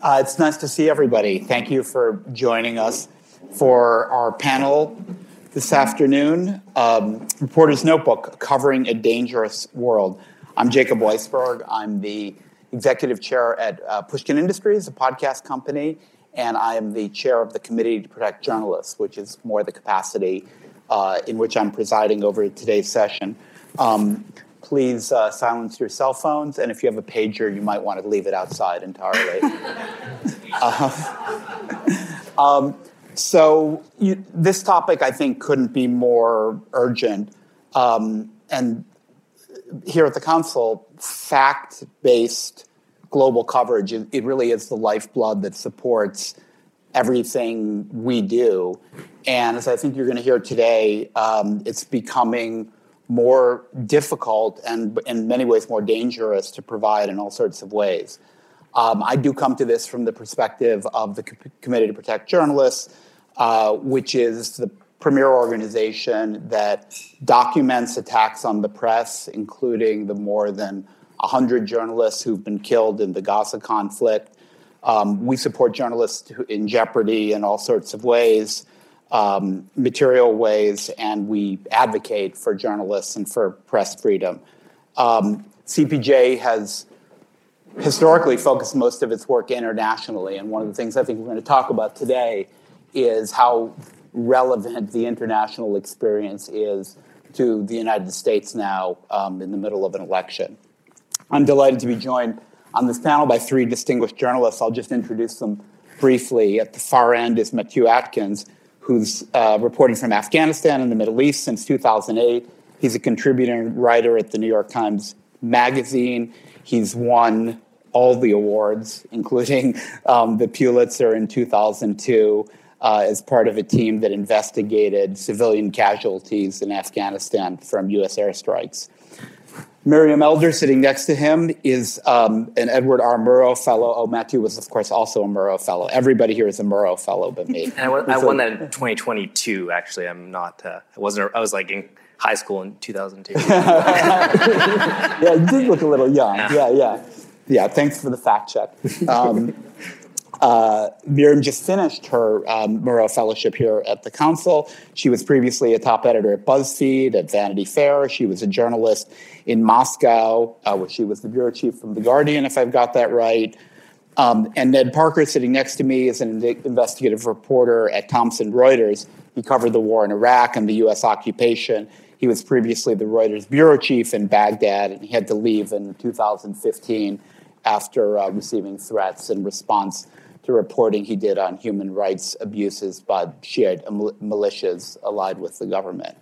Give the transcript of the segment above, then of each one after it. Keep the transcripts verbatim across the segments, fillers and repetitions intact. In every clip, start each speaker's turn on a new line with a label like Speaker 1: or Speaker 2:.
Speaker 1: Uh, it's nice to see everybody. Thank you for joining us for our panel this afternoon, um, Reporter's Notebook, Covering a Dangerous World. I'm Jacob Weisberg. I'm the executive chair at uh, Pushkin Industries, a podcast company, and I am the chair of the Committee to Protect Journalists, which is more the capacity uh, in which I'm presiding over today's session. Um, Please uh, silence your cell phones, and if you have a pager, you might want to leave it outside entirely. uh, um, so you, this topic, I think, couldn't be more urgent. Um, and here at the Council, fact-based global coverage, it, it really is the lifeblood that supports everything we do. And as I think you're going to hear today, um, it's becoming more difficult and in many ways more dangerous to provide in all sorts of ways. Um, I do come to this from the perspective of the Co- Committee to Protect Journalists, uh, which is the premier organization that documents attacks on the press, including the more than one hundred journalists who've been killed in the Gaza conflict. Um, we support journalists in jeopardy in all sorts of ways. Um, material ways, and we advocate for journalists and for press freedom. Um, C P J has historically focused most of its work internationally, and one of the things I think we're going to talk about today is how relevant the international experience is to the United States now um, in the middle of an election. I'm delighted to be joined on this panel by three distinguished journalists. I'll just introduce them briefly. At the far end is Matthew Atkins, who's uh, reporting from Afghanistan and the Middle East since two thousand eight. He's a contributing writer at the New York Times Magazine. He's won all the awards, including um, the Pulitzer in two thousand two, uh, as part of a team that investigated civilian casualties in Afghanistan from U S airstrikes. Miriam Elder, sitting next to him, is um, an Edward R. Murrow Fellow. Oh, Matthew was, of course, also a Murrow Fellow. Everybody here is a Murrow Fellow but me.
Speaker 2: And I won, I won that in twenty twenty-two, actually. I'm not, uh, I wasn't, I was like in high school in two thousand two.
Speaker 1: Yeah, you did look a little young. Yeah, yeah. Yeah, thanks for the fact check. Um, Uh, Miriam just finished her um, Murrow Fellowship here at the Council. She was previously a top editor at BuzzFeed, at Vanity Fair. She was a journalist in Moscow, uh, where she was the bureau chief from The Guardian, if I've got that right. Um, and Ned Parker, sitting next to me, is an investigative reporter at Thomson Reuters. He covered the war in Iraq and the U S occupation. He was previously the Reuters bureau chief in Baghdad, and he had to leave in two thousand fifteen after uh, receiving threats in response to reporting he did on human rights abuses by Shiite militias allied with the government.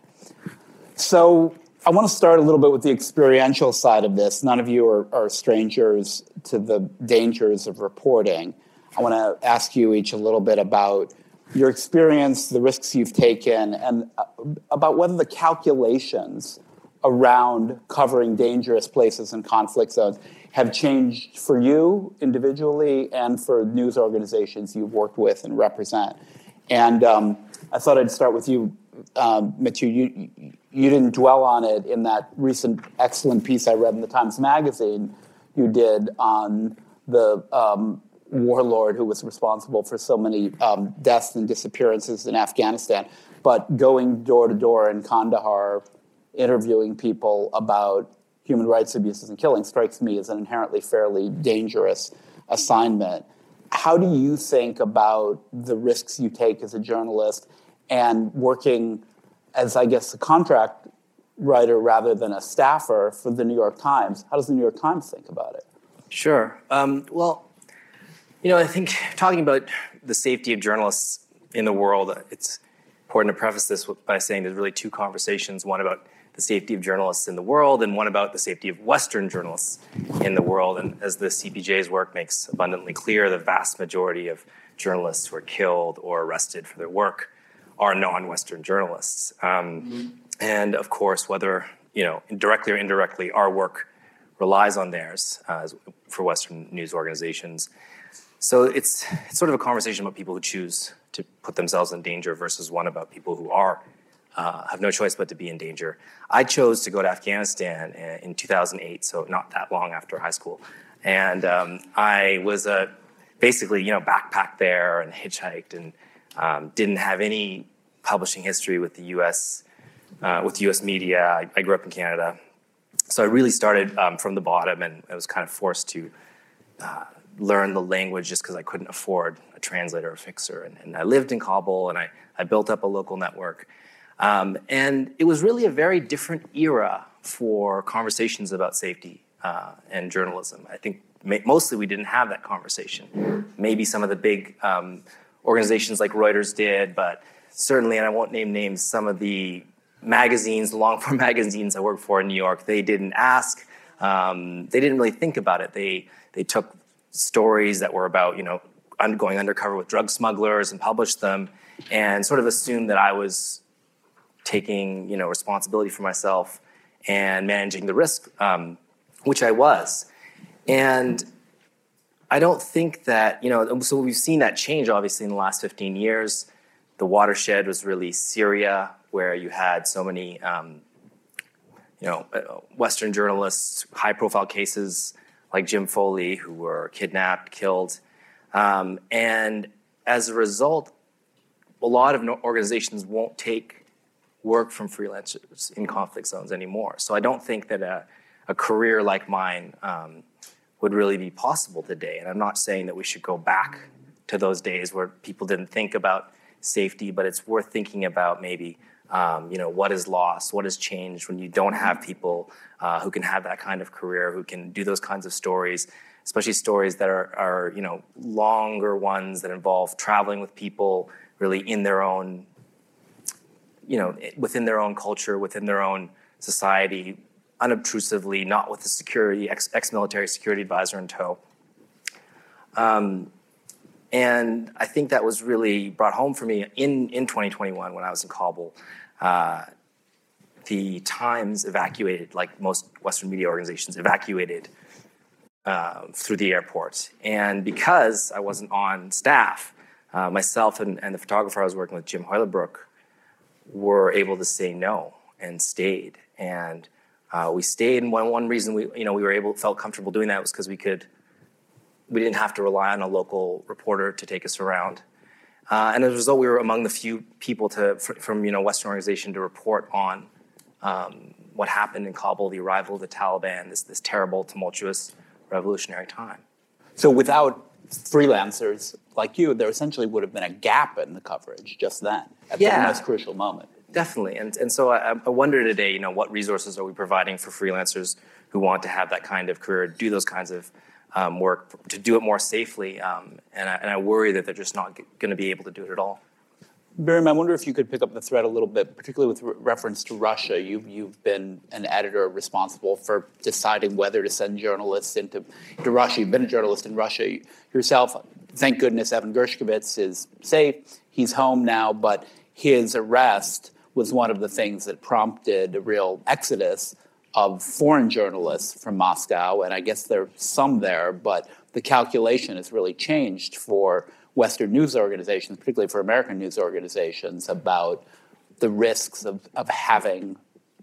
Speaker 1: So I want to start a little bit with the experiential side of this. None of you are, are strangers to the dangers of reporting. I want to ask you each a little bit about your experience, the risks you've taken, and about whether the calculations around covering dangerous places and conflict zones have changed for you individually and for news organizations you've worked with and represent. And um, I thought I'd start with you, um, Matthew. You, you didn't dwell on it in that recent excellent piece I read in the Times Magazine you did on the um, warlord who was responsible for so many um, deaths and disappearances in Afghanistan. But going door to door in Kandahar, interviewing people about human rights abuses and killing strikes me as an inherently fairly dangerous assignment. How do you think about the risks you take as a journalist and working as, I guess, a contract writer rather than a staffer for the New York Times? How does the New York Times think about it?
Speaker 2: Sure. Um, well, you know, I think talking about the safety of journalists in the world, it's important to preface this by saying there's really two conversations, one about the safety of journalists in the world, and one about the safety of Western journalists in the world. And as the C P J's work makes abundantly clear, the vast majority of journalists who are killed or arrested for their work are non-Western journalists. Um, mm-hmm. And of course, whether, you know, directly or indirectly, our work relies on theirs uh, for Western news organizations. So it's, it's sort of a conversation about people who choose to put themselves in danger versus one about people who are Uh, have no choice but to be in danger. I chose to go to Afghanistan in two thousand eight, so not that long after high school. And um, I was a basically, you know, backpacked there and hitchhiked and um, didn't have any publishing history with the U S, uh, with U S media. I, I grew up in Canada. So I really started um, from the bottom, and I was kind of forced to uh, learn the language just because I couldn't afford a translator or a fixer. And, and I lived in Kabul, and I, I built up a local network. Um, and it was really a very different era for conversations about safety uh, and journalism. I think ma- mostly we didn't have that conversation. Maybe some of the big um, organizations like Reuters did, but certainly, and I won't name names, some of the magazines, the long-form magazines I worked for in New York, they didn't ask. Um, they didn't really think about it. They they took stories that were about, you know, un- going undercover with drug smugglers and published them, and sort of assumed that I was taking, you know, responsibility for myself and managing the risk, um, which I was. And I don't think that, you know, so we've seen that change, obviously, in the last fifteen years. The watershed was really Syria, where you had so many, um, you know, Western journalists, high-profile cases like Jim Foley, who were kidnapped, killed. Um, and as a result, a lot of organizations won't take work from freelancers in conflict zones anymore. So I don't think that a, a career like mine um, would really be possible today. And I'm not saying that we should go back to those days where people didn't think about safety, but it's worth thinking about maybe, um, you know, what is lost, what has changed when you don't have people uh, who can have that kind of career, who can do those kinds of stories, especially stories that are, are, you know, longer ones that involve traveling with people really in their own, you know, within their own culture, within their own society, unobtrusively, not with the security, ex- ex-military security advisor in tow. Um, and I think that was really brought home for me in, in twenty twenty-one when I was in Kabul. Uh, the Times evacuated, like most Western media organizations, evacuated uh, through the airport. And because I wasn't on staff, uh, myself and, and the photographer I was working with, Jim Hoylebrook, were able to say no and stayed. And uh, we stayed, and one, one reason we, you know, we were able, felt comfortable doing that was because we could, we didn't have to rely on a local reporter to take us around. Uh, and as a result, we were among the few people to, from, you know, Western organization to report on um, what happened in Kabul, the arrival of the Taliban, this, this terrible, tumultuous, revolutionary time.
Speaker 1: So without freelancers like you, there essentially would have been a gap in the coverage just then, at
Speaker 2: yeah,
Speaker 1: the most crucial moment.
Speaker 2: Definitely. And and so I, I wonder today, you know, what resources are we providing for freelancers who want to have that kind of career, do those kinds of um, work, to do it more safely. Um, and, I, and I worry that they're just not going to be able to do it at all.
Speaker 1: Miriam, I wonder if you could pick up the thread a little bit, particularly with re- reference to Russia. You've, you've been an editor responsible for deciding whether to send journalists into, into Russia. You've been a journalist in Russia yourself. Thank goodness Evan Gershkovich is safe. He's home now, but his arrest was one of the things that prompted a real exodus of foreign journalists from Moscow. And I guess there's some there, but the calculation has really changed for Western news organizations, particularly for American news organizations, about the risks of, of having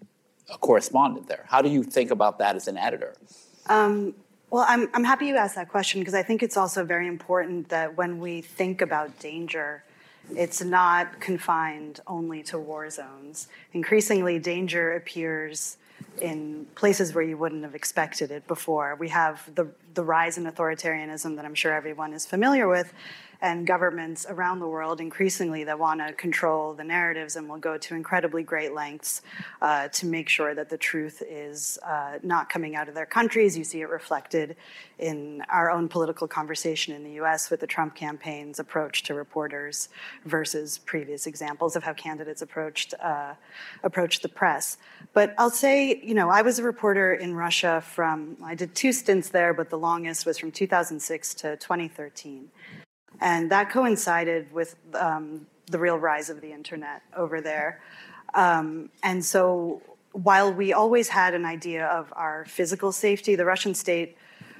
Speaker 1: a correspondent there. How do you think about that as an editor?
Speaker 3: Um, well, I'm, I'm happy you asked that question, because I think it's also very important that when we think about danger, it's not confined only to war zones. Increasingly, danger appears in places where you wouldn't have expected it before. We have the, the rise in authoritarianism that I'm sure everyone is familiar with, and governments around the world increasingly that want to control the narratives and will go to incredibly great lengths uh, to make sure that the truth is uh, not coming out of their countries. You see it reflected in our own political conversation in the U S with the Trump campaign's approach to reporters versus previous examples of how candidates approached uh, approached the press. But I'll say, you know, I was a reporter in Russia from, I did two stints there, but the longest was from two thousand six to twenty thirteen. And that coincided with um, the real rise of the internet over there. Um, and so while we always had an idea of our physical safety, the Russian state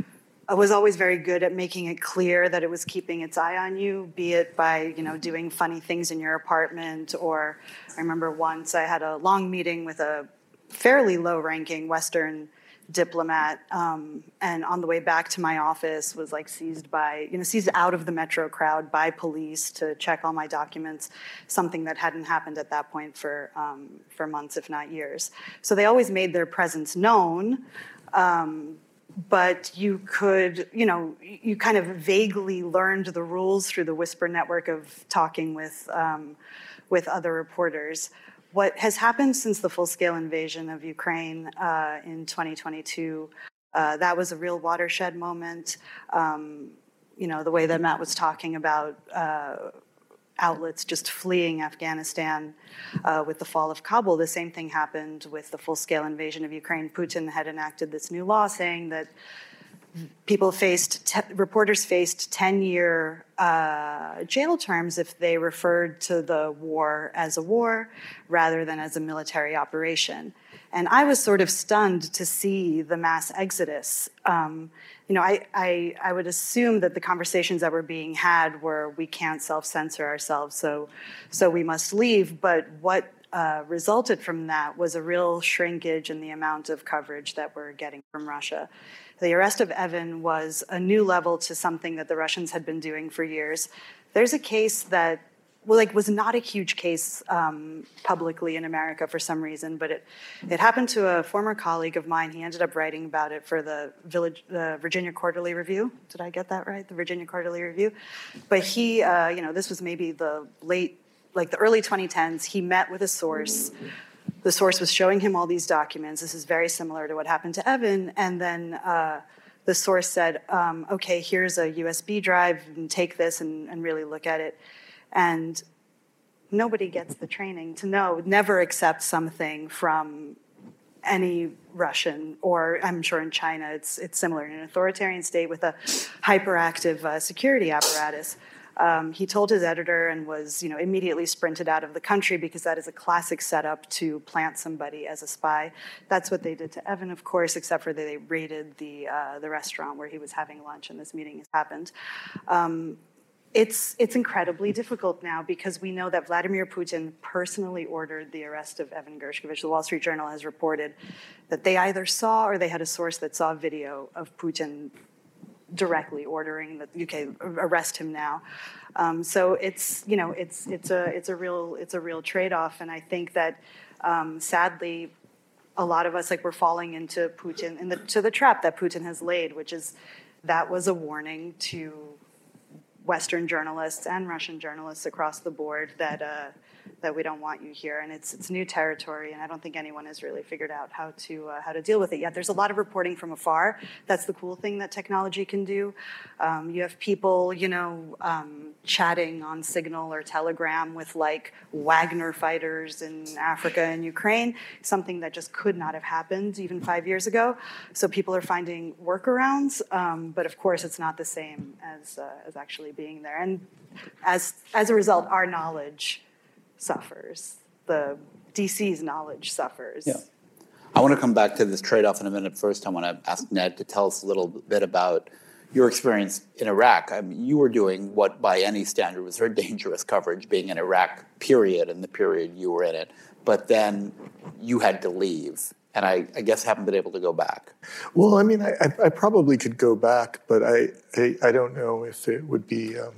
Speaker 3: was always very good at making it clear that it was keeping its eye on you, be it by, you know, doing funny things in your apartment, or I remember once I had a long meeting with a fairly low-ranking Western diplomat, um, and on the way back to my office was like seized by, you know, seized out of the metro crowd by police to check all my documents, something that hadn't happened at that point for um, for months, if not years. So they always made their presence known, um, but you could, you know, you kind of vaguely learned the rules through the whisper network of talking with um, with other reporters. What has happened since the full-scale invasion of Ukraine uh, in twenty twenty-two, uh, that was a real watershed moment. Um, you know, the way that Matt was talking about uh, outlets just fleeing Afghanistan uh, with the fall of Kabul, the same thing happened with the full-scale invasion of Ukraine. Putin had enacted this new law saying that people faced, te- reporters faced ten-year uh, jail terms if they referred to the war as a war rather than as a military operation. And I was sort of stunned to see the mass exodus. Um, you know, I, I, I would assume that the conversations that were being had were, we can't self-censor ourselves, so, so we must leave. But what uh, resulted from that was a real shrinkage in the amount of coverage that we're getting from Russia. The arrest of Evan was a new level to something that the Russians had been doing for years. There's a case that, well, like, was not a huge case um, publicly in America for some reason, but it it happened to a former colleague of mine. He ended up writing about it for the Village, the Virginia Quarterly Review. Did I get that right? The Virginia Quarterly Review. But he, uh, you know, this was maybe the late, like the early twenty tens. He met with a source. The source was showing him all these documents. This is very similar to what happened to Evan. And then uh, the source said, um, okay, here's a U S B drive, and take this and, and really look at it. And nobody gets the training to know, never accept something from any Russian, or I'm sure in China it's it's similar, in an authoritarian state with a hyperactive uh, security apparatus. Um, he told his editor and was, you know, immediately sprinted out of the country because that is a classic setup to plant somebody as a spy. That's what they did to Evan, of course, except for that they raided the uh, the restaurant where he was having lunch and this meeting has happened. Um, it's it's incredibly difficult now because we know that Vladimir Putin personally ordered the arrest of Evan Gershkovich. The Wall Street Journal has reported that they either saw or they had a source that saw video of Putin directly ordering that, okay, arrest him now. Um, so it's, you know, it's it's a it's a real it's a real trade-off, and I think that um, sadly, a lot of us, like, we're falling into Putin in the to the trap that Putin has laid, which is that was a warning to Western journalists and Russian journalists across the board that uh, that we don't want you here, and it's it's new territory, and I don't think anyone has really figured out how to uh, how to deal with it yet. There's a lot of reporting from afar. That's the cool thing that technology can do. Um, you have people, you know, um, chatting on Signal or Telegram with like Wagner fighters in Africa and Ukraine, something that just could not have happened even five years ago. So people are finding workarounds, um, but of course it's not the same as uh, as actually being there. And as as a result, our knowledge suffers. The D C's knowledge suffers.
Speaker 1: Yeah. I want to come back to this trade-off in a minute. First, I want to ask Ned to tell us a little bit about your experience in Iraq. I mean, you were doing what, by any standard, was very dangerous coverage, being in Iraq, period, in the period you were in it. But then you had to leave, and I, I guess haven't been able to go back.
Speaker 4: Well, I mean, I, I probably could go back, but I, I, I don't know if it would be... Um,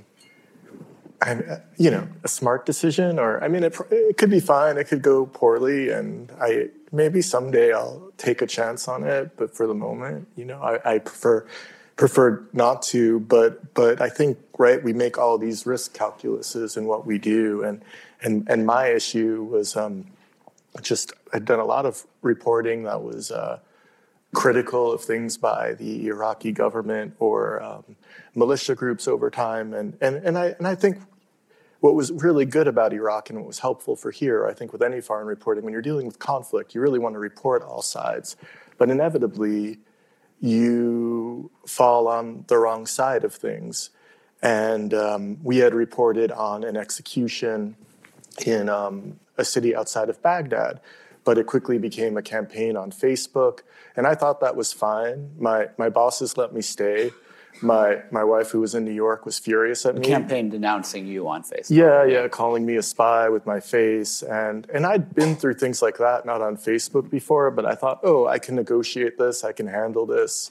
Speaker 4: I'm, you know, a smart decision, or, I mean, it, it could be fine. It could go poorly, and I maybe someday I'll take a chance on it. But for the moment, you know, I, I prefer prefer not to. But but I think, right, we make all these risk calculuses in what we do, and and and my issue was um, just I'd done a lot of reporting that was uh, critical of things by the Iraqi government or um, militia groups over time, and and and I and I think. What was really good about Iraq and what was helpful for here, I think with any foreign reporting, when you're dealing with conflict, you really want to report all sides. But inevitably, you fall on the wrong side of things. And um, we had reported on an execution in um, a city outside of Baghdad, but it quickly became a campaign on Facebook. And I thought that was fine. My, my bosses let me stay. my my wife, who was in New York, was furious at
Speaker 1: The
Speaker 4: me.
Speaker 1: campaign denouncing you on Facebook.
Speaker 4: Yeah, yeah, calling me a spy with my face. And and I'd been through things like that, not on Facebook before, but I thought, oh, I can negotiate this, I can handle this.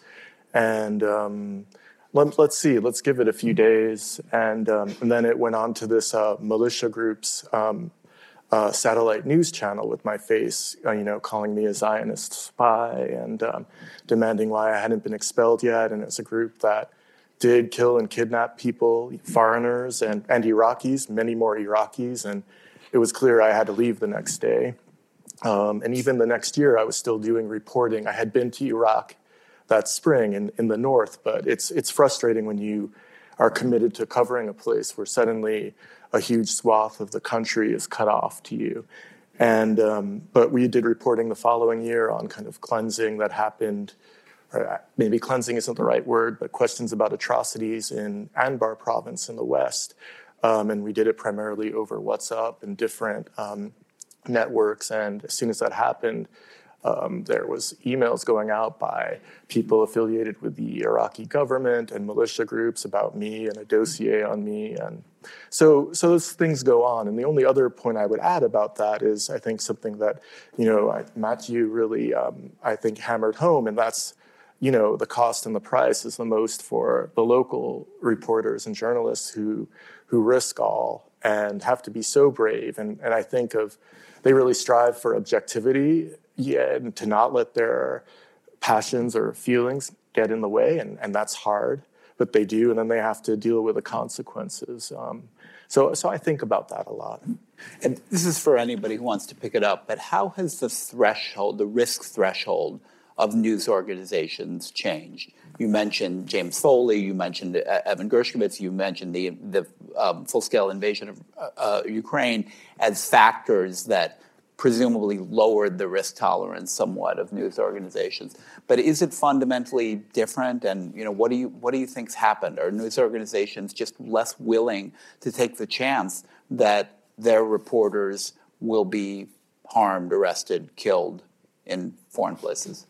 Speaker 4: And um, let, let's see, let's give it a few days. And, um, and then it went on to this uh, militia group's um, uh, satellite news channel with my face, uh, you know, calling me a Zionist spy and um, demanding why I hadn't been expelled yet. And it was a group that did kill and kidnap people, foreigners and, and Iraqis, many more Iraqis. And it was clear I had to leave the next day. Um, and even the next year, I was still doing reporting. I had been to Iraq that spring in, in the north, but it's it's frustrating when you are committed to covering a place where suddenly a huge swath of the country is cut off to you. And um, but we did reporting the following year on kind of cleansing that happened, or maybe cleansing isn't the right word, but questions about atrocities in Anbar province in the west. Um, and we did it primarily over WhatsApp and different um, networks. And as soon as that happened, Um, there was emails going out by people affiliated with the Iraqi government and militia groups about me and a dossier on me. And so, so those things go on. And the only other point I would add about that is, I think, something that, you know, I, Matthew really, um, I think, hammered home, and that's, you know, the cost and the price is the most for the local reporters and journalists who who risk all and have to be so brave. And, and I think of, they really strive for objectivity, yeah, and to not let their passions or feelings get in the way, and, and that's hard, but they do, and then they have to deal with the consequences. Um, so, so I think about that a lot.
Speaker 1: And this is for anybody who wants to pick it up, but how has the threshold, the risk threshold of news organizations changed? You mentioned James Foley, you mentioned Evan Gershkovich, you mentioned the, the um, full-scale invasion of uh, Ukraine as factors that presumably lowered the risk tolerance somewhat of news organizations. But is it fundamentally different? And you know, what do you what do you think's happened? Are news organizations just less willing to take the chance that their reporters will be harmed, arrested, killed in foreign places?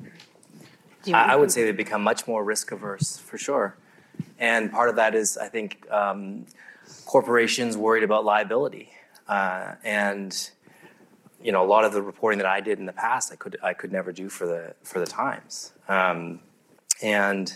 Speaker 2: I, I would say they've become much more risk averse, for sure. And part of that is, I think, um, corporations worried about liability. Uh, and you know, a lot of the reporting that I did in the past, I could I could never do for the for the Times, um, and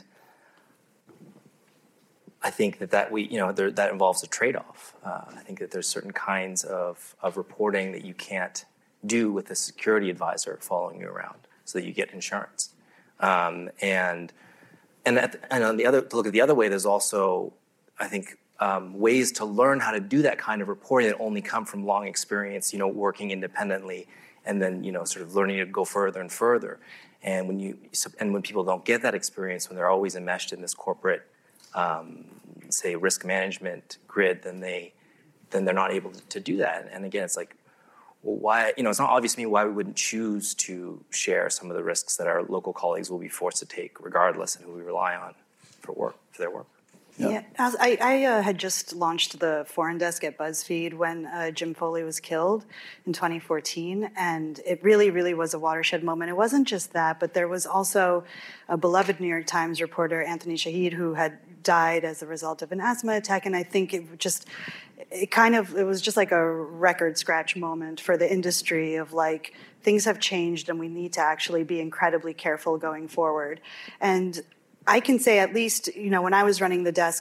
Speaker 2: I think that that we you know there, that involves a trade-off. Uh, I think that there's certain kinds of of reporting that you can't do with a security advisor following you around, so that you get insurance. Um, and and at the, and on the other to look at the other way, there's also, I think, Um, ways to learn how to do that kind of reporting that only come from long experience, you know, working independently, and then, you know, sort of learning to go further and further. And when you and when people don't get that experience, when they're always enmeshed in this corporate, um, say, risk management grid, then they then they're not able to do that. And again, it's like, well, why? You know, it's not obvious to me why we wouldn't choose to share some of the risks that our local colleagues will be forced to take, regardless, and who we rely on for work for their work.
Speaker 3: Yeah, yeah. I, I uh, had just launched the Foreign Desk at BuzzFeed when uh, Jim Foley was killed in twenty fourteen, and it really, really was a watershed moment. It wasn't just that, but there was also a beloved New York Times reporter, Anthony Shahid, who had died as a result of an asthma attack, and I think it just, it kind of, it was just like a record scratch moment for the industry of like, things have changed and we need to actually be incredibly careful going forward. And I can say at least, you know, when I was running the desk,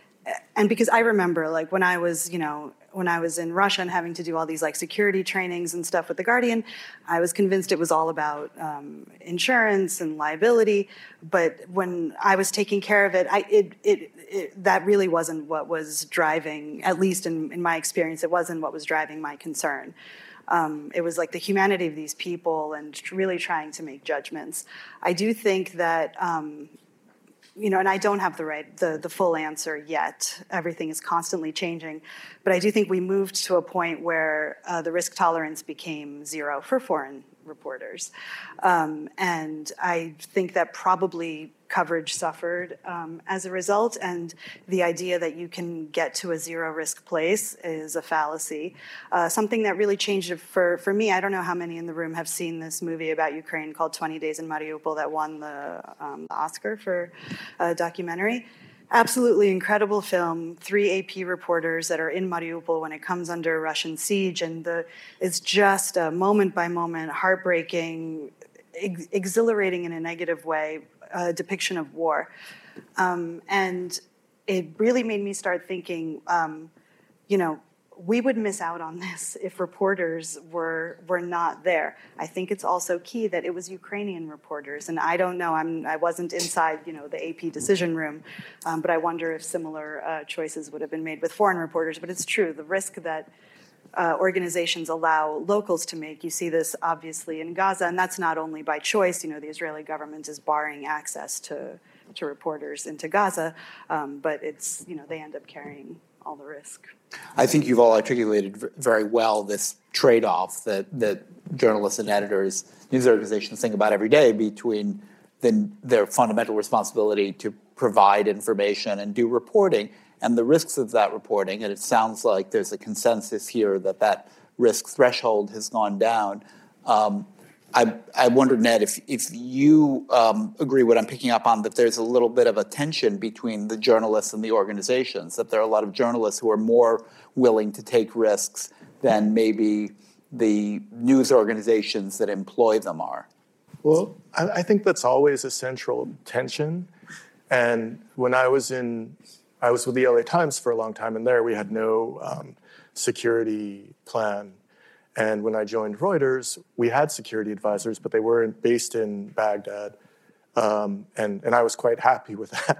Speaker 3: and because I remember, like, when I was, you know, when I was in Russia and having to do all these, like, security trainings and stuff with The Guardian, I was convinced it was all about um, insurance and liability. But when I was taking care of it, I, it, it, it, that really wasn't what was driving, at least in, in my experience, it wasn't what was driving my concern. Um, it was like the humanity of these people and really trying to make judgments. I do think that... Um, You know, and I don't have the right, the, the full answer yet. Everything is constantly changing. But I do think we moved to a point where uh, the risk tolerance became zero for foreign reporters. Um, and I think that probably coverage suffered um, as a result. And the idea that you can get to a zero risk place is a fallacy. Uh, something that really changed it for, for me, I don't know how many in the room have seen this movie about Ukraine called twenty days in Mariupol that won the, um, the Oscar for a documentary. Absolutely incredible film. Three A P reporters that are in Mariupol when it comes under Russian siege, and the, it's just a moment-by-moment, heartbreaking, ex- exhilarating in a negative way, uh, depiction of war. Um, and it really made me start thinking, um, you know, we would miss out on this if reporters were were not there. I think it's also key that it was Ukrainian reporters, and I don't know. I'm I wasn't inside, you know, the A P decision room, um, but I wonder if similar uh, choices would have been made with foreign reporters. But it's true, the risk that uh, organizations allow locals to make. You see this obviously in Gaza, and that's not only by choice. You know, the Israeli government is barring access to to reporters into Gaza, um, but it's, you know, they end up carrying all the risk.
Speaker 1: I think you've all articulated very well this trade-off that, that journalists and editors, news organizations think about every day between the, their fundamental responsibility to provide information and do reporting and the risks of that reporting. And it sounds like there's a consensus here that that risk threshold has gone down. Um, I, I wonder, Ned, if, if you um, agree what I'm picking up on, that there's a little bit of a tension between the journalists and the organizations, that there are a lot of journalists who are more willing to take risks than maybe the news organizations that employ them are.
Speaker 4: Well, I, I think that's always a central tension. And when I was in, I was with the L A Times for a long time, and there we had no um, security plan. And when I joined Reuters, we had security advisors, but they weren't based in Baghdad. Um, and, and I was quite happy with that.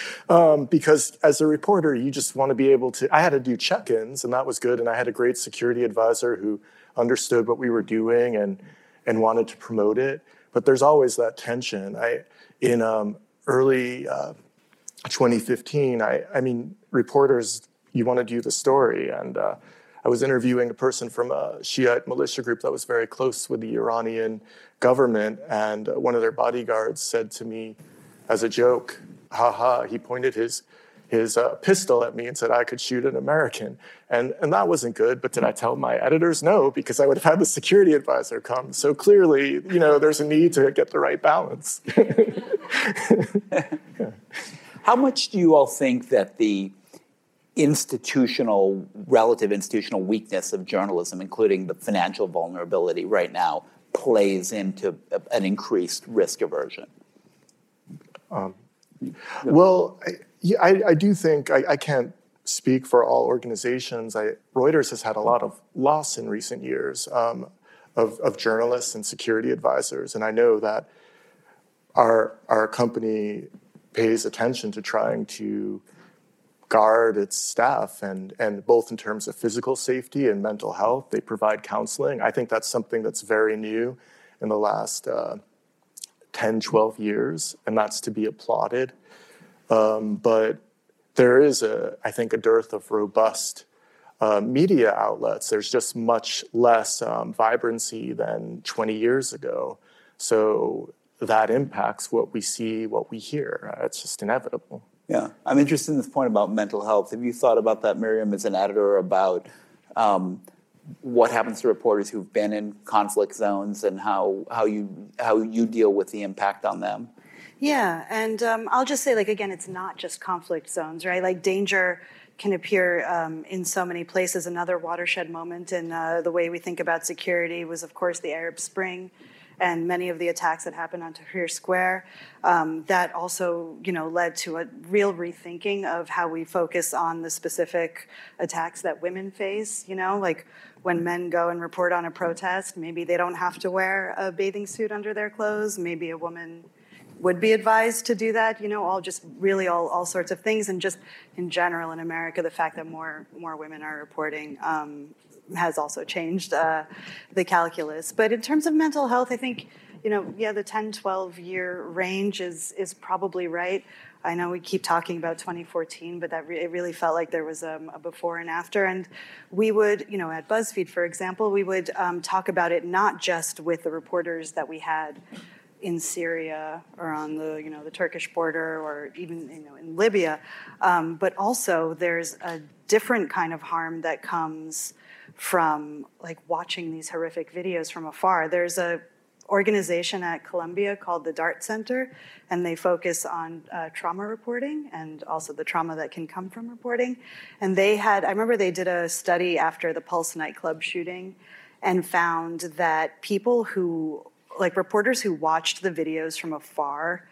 Speaker 4: um, because as a reporter, you just want to be able to, I had to do check-ins, and that was good. And I had a great security advisor who understood what we were doing and, and wanted to promote it. But there's always that tension. I, in um, early uh, twenty fifteen, I, I mean, reporters, you want to do the story. And uh, I was interviewing a person from a Shiite militia group that was very close with the Iranian government, and one of their bodyguards said to me as a joke, ha ha, he pointed his his uh, pistol at me and said I could shoot an American. And, and that wasn't good, but did I tell my editors? No, because I would have had the security advisor come. So clearly, you know, there's a need to get the right balance.
Speaker 1: How much do you all think that the institutional, relative institutional weakness of journalism, including the financial vulnerability right now, plays into an increased risk aversion?
Speaker 4: Um, well, I, yeah, I, I do think, I, I can't speak for all organizations. I, Reuters has had a lot of loss in recent years um, of, of journalists and security advisors. And I know that our, our company pays attention to trying to guard its staff, and, and both in terms of physical safety and mental health. They provide counseling. I think that's something that's very new in the last uh, ten, twelve years, and that's to be applauded. Um, but there is, a, I think, a dearth of robust uh, media outlets. There's just much less um, vibrancy than twenty years ago. So that impacts what we see, what we hear. Uh, it's just inevitable.
Speaker 1: Yeah, I'm interested in this point about mental health. Have you thought about that, Miriam, as an editor, about um, what happens to reporters who've been in conflict zones and how how you how you deal with the impact on them?
Speaker 3: Yeah, and um, I'll just say, like, again, it's not just conflict zones, right? Like, danger can appear um, in so many places. Another watershed moment in uh, the way we think about security was, of course, the Arab Spring and many of the attacks that happened on Tahrir Square. Um, that also, you know, led to a real rethinking of how we focus on the specific attacks that women face. You know, like when men go and report on a protest, maybe they don't have to wear a bathing suit under their clothes. Maybe a woman would be advised to do that. You know, all just really all, all sorts of things. And just in general in America, the fact that more more women are reporting um, has also changed uh, the calculus. But in terms of mental health, I think, you know, yeah, the ten, twelve year range is is probably right. I know we keep talking about twenty fourteen, but that re- it really felt like there was um, a before and after. And we would, you know, at BuzzFeed, for example, we would um, talk about it not just with the reporters that we had in Syria or on the, you know, the Turkish border or even, you know, in Libya, um, but also there's a different kind of harm that comes from like watching these horrific videos from afar. There's a organization at Columbia called the DART Center, and they focus on uh, trauma reporting and also the trauma that can come from reporting. And they had, I remember they did a study after the Pulse nightclub shooting and found that people who, like reporters who watched the videos from afar,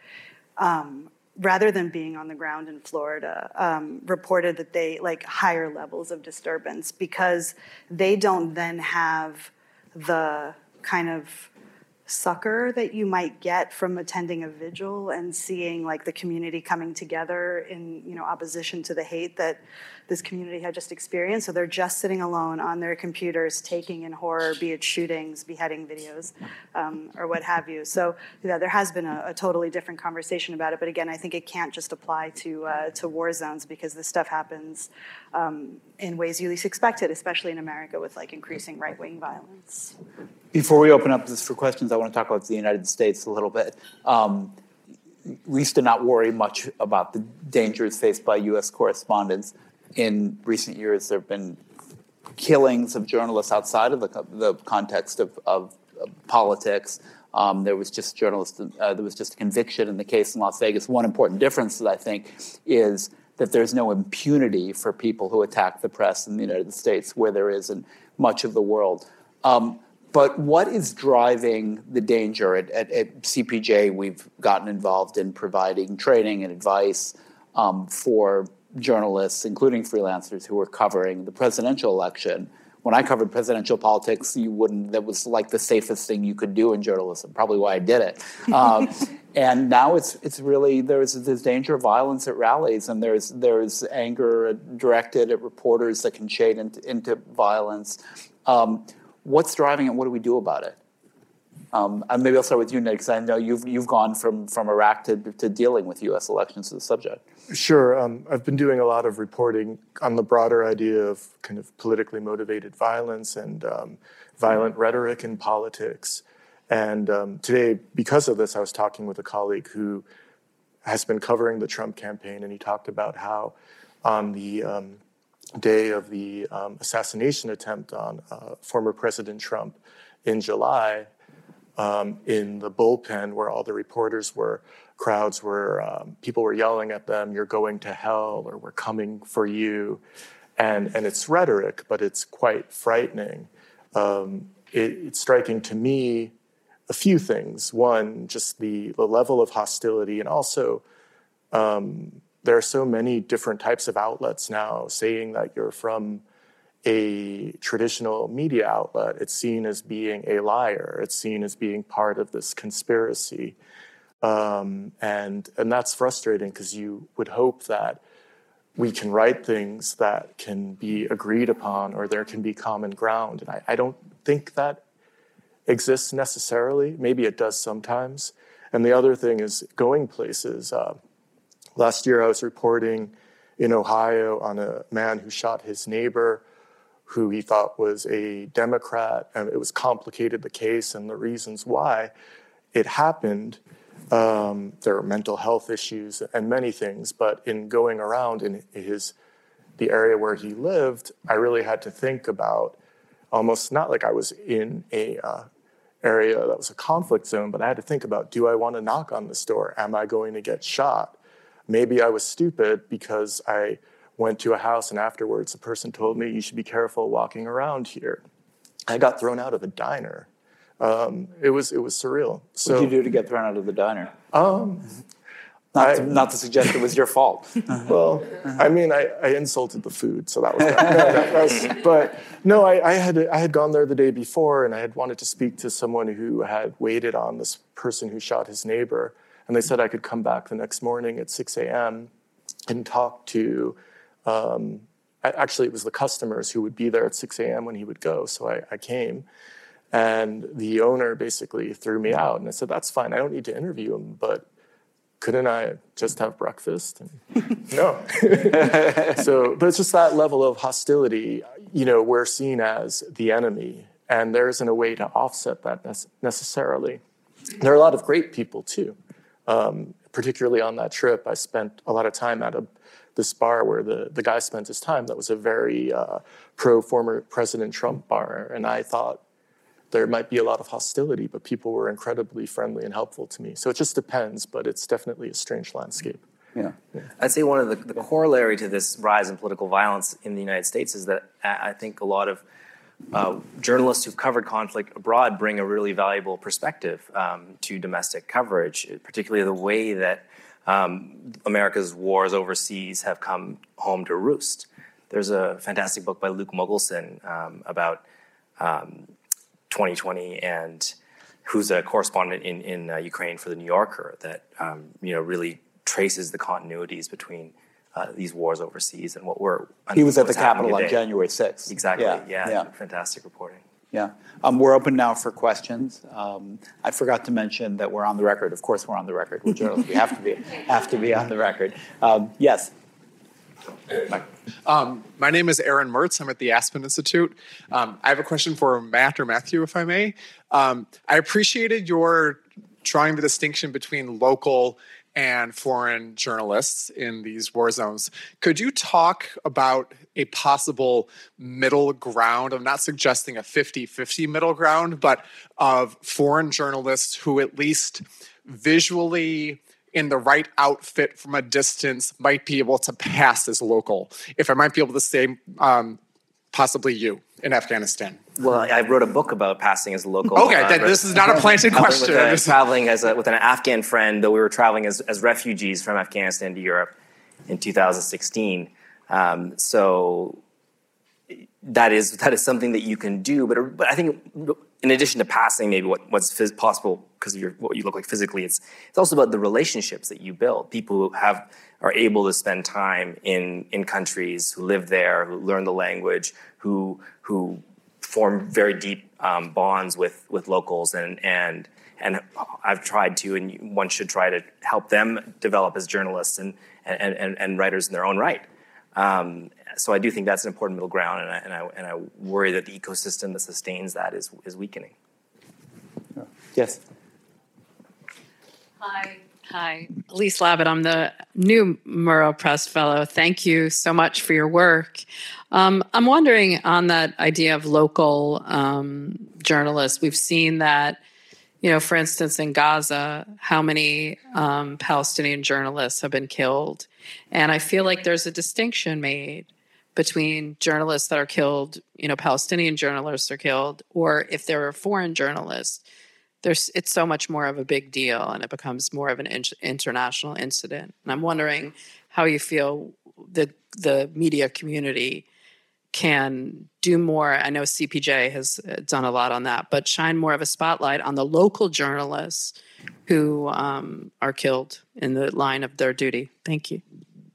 Speaker 3: um, rather than being on the ground in Florida, um, reported that they like higher levels of disturbance because they don't then have the kind of succor that you might get from attending a vigil and seeing like the community coming together in, you know, opposition to the hate that this community had just experienced. So they're just sitting alone on their computers, taking in horror, be it shootings, beheading videos, um, or what have you. So yeah, there has been a, a totally different conversation about it. But again, I think it can't just apply to uh, to war zones because this stuff happens um, in ways you least expect it, especially in America with like increasing right-wing violence.
Speaker 1: Before we open up this for questions, I want to talk about the United States a little bit. Um, we used to not worry much about the dangers faced by U S correspondents. In recent years, there have been killings of journalists outside of the, the context of, of, of politics. Um, there was just journalists. Uh, there was just a conviction in the case in Las Vegas. One important difference that I think is that there's no impunity for people who attack the press in the United States, where there is in much of the world. Um, But what is driving the danger? At, at, at C P J, we've gotten involved in providing training and advice um, for journalists, including freelancers who were covering the presidential election. When I covered presidential politics, you wouldn't. That was like the safest thing you could do in journalism. Probably why I did it. Um, and now it's it's really there's this danger of violence at rallies, and there's there's anger directed at reporters that can shade into, into violence. Um, What's driving it? What do we do about it? Um, and maybe I'll start with you, Nick, because I know you've you've gone from from Iraq to, to dealing with U S elections as a subject.
Speaker 4: Sure. Um, I've been doing a lot of reporting on the broader idea of kind of politically motivated violence and um, violent rhetoric in politics. And um, today, because of this, I was talking with a colleague who has been covering the Trump campaign, and he talked about how on the um, day of the um, assassination attempt on uh, former President Trump in July, um, in the bullpen where all the reporters were, crowds were, um, people were yelling at them, "You're going to hell," or "We're coming for you." And, and it's rhetoric, but it's quite frightening. Um, it, it's striking to me a few things. One, just the, the level of hostility, and also um, there are so many different types of outlets now saying that you're from a traditional media outlet. It's seen as being a liar. It's seen as being part of this conspiracy. Um, and, and that's frustrating because you would hope that we can write things that can be agreed upon or there can be common ground. And I, I don't think that exists necessarily. Maybe it does sometimes. And the other thing is going places. Uh, Last year, I was reporting in Ohio on a man who shot his neighbor, who he thought was a Democrat, and it was complicated, the case and the reasons why it happened. Um, there are mental health issues and many things, but in going around in his the area where he lived, I really had to think about almost not like I was in a uh, area that was a conflict zone, but I had to think about, do I want to knock on this door? Am I going to get shot? Maybe I was stupid because I went to a house and afterwards the person told me, "You should be careful walking around here." I got thrown out of a diner. Um, it was it was surreal. So,
Speaker 1: what did you do to get thrown out of the diner?
Speaker 4: Um,
Speaker 1: not,
Speaker 4: I,
Speaker 1: to, not to suggest it was your fault.
Speaker 4: Well, I mean, I, I insulted the food, so that was bad. No, that was, but no, I, I had I had gone there the day before, and I had wanted to speak to someone who had waited on this person who shot his neighbor. And they said I could come back the next morning at six a.m. and talk to, um, actually it was the customers who would be there at six a.m. when he would go. So I, I came, and the owner basically threw me out. And I said, "That's fine, I don't need to interview him, but couldn't I just have breakfast?" And no. So, but it's just that level of hostility. You know, we're seen as the enemy, and there isn't a way to offset that necessarily. There are a lot of great people too. Um, particularly on that trip, I spent a lot of time at a, this bar where the, the guy spent his time. That was a very uh, pro-former President Trump bar. And I thought there might be a lot of hostility, but people were incredibly friendly and helpful to me. So it just depends, but it's definitely a strange landscape.
Speaker 1: Yeah.
Speaker 2: yeah. I'd say one of the, the corollary to this rise in political violence in the United States is that I think a lot of uh, journalists who've covered conflict abroad bring a really valuable perspective um, to domestic coverage, particularly the way that um, America's wars overseas have come home to roost. There's a fantastic book by Luke Muggleson um, about um, twenty twenty, and who's a correspondent in, in uh, Ukraine for the New Yorker, that um, you know really traces the continuities between uh, these wars overseas and what we're.
Speaker 1: He was at the Capitol on January sixth.
Speaker 2: Exactly. Yeah.
Speaker 1: Yeah.
Speaker 2: yeah. Fantastic reporting.
Speaker 1: Yeah. Um, we're open now for questions. Um, I forgot to mention that we're on the record. Of course, we're on the record. We're journalists. We have to be have to be on the record. Um, yes.
Speaker 5: Um, my name is Aaron Mertz. I'm at the Aspen Institute. Um, I have a question for Matt or Matthew, if I may. Um, I appreciated your drawing the distinction between local and foreign journalists in these war zones. Could you talk about a possible middle ground? I'm not suggesting a fifty-fifty middle ground, but of foreign journalists who at least visually in the right outfit from a distance might be able to pass as local. If I might be able to say um, possibly you in Afghanistan.
Speaker 2: Well, I wrote a book about passing as a local.
Speaker 5: Okay,
Speaker 2: uh,
Speaker 5: that, this is not a planted question.
Speaker 2: With, uh, traveling as a, with an Afghan friend, though we were traveling as, as refugees from Afghanistan to Europe in two thousand sixteen. Um, so that is that is something that you can do. But, but I think in addition to passing maybe what, what's phys- possible because of your, what you look like physically, it's it's also about the relationships that you build. People who have are able to spend time in in countries, who live there, who learn the language, who who form very deep um, bonds with with locals, and and and I've tried to, and one should try to help them develop as journalists and and and, and writers in their own right. Um, so I do think that's an important middle ground, and I and I and I worry that the ecosystem that sustains that is is weakening.
Speaker 1: Yes.
Speaker 6: Hi. Hi, Elise Labott. I'm the new Murrow Press Fellow. Thank you so much for your work. Um, I'm wondering on that idea of local um, journalists. We've seen that, you know, for instance, in Gaza, how many um, Palestinian journalists have been killed. And I feel like there's a distinction made between journalists that are killed, you know, Palestinian journalists are killed, or if they're foreign journalists. There's, it's so much more of a big deal, and it becomes more of an in- international incident. And I'm wondering how you feel the the media community can do more. I know C P J has done a lot on that, but shine more of a spotlight on the local journalists who um, are killed in the line of their duty. Thank you.